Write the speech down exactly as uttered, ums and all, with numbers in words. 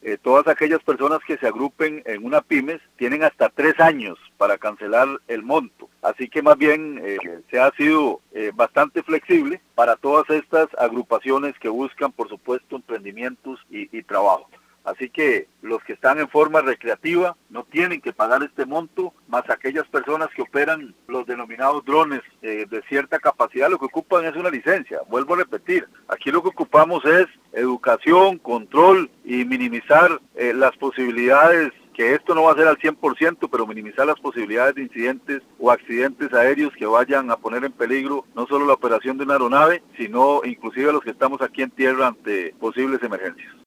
eh, todas aquellas personas que se agrupen en una pymes tienen hasta tres años para cancelar el monto. Así que más bien eh, se ha sido eh, bastante flexible para todas estas agrupaciones que buscan, por supuesto, emprendimientos y, y trabajo. Así que los que están en forma recreativa no tienen que pagar este monto, más aquellas personas que operan los denominados drones eh, de cierta capacidad, lo que ocupan es una licencia. Vuelvo a repetir, aquí lo que ocupamos es educación, control y minimizar eh, las posibilidades, que esto no va a ser al cien por ciento, pero minimizar las posibilidades de incidentes o accidentes aéreos que vayan a poner en peligro no solo la operación de una aeronave, sino inclusive a los que estamos aquí en tierra ante posibles emergencias.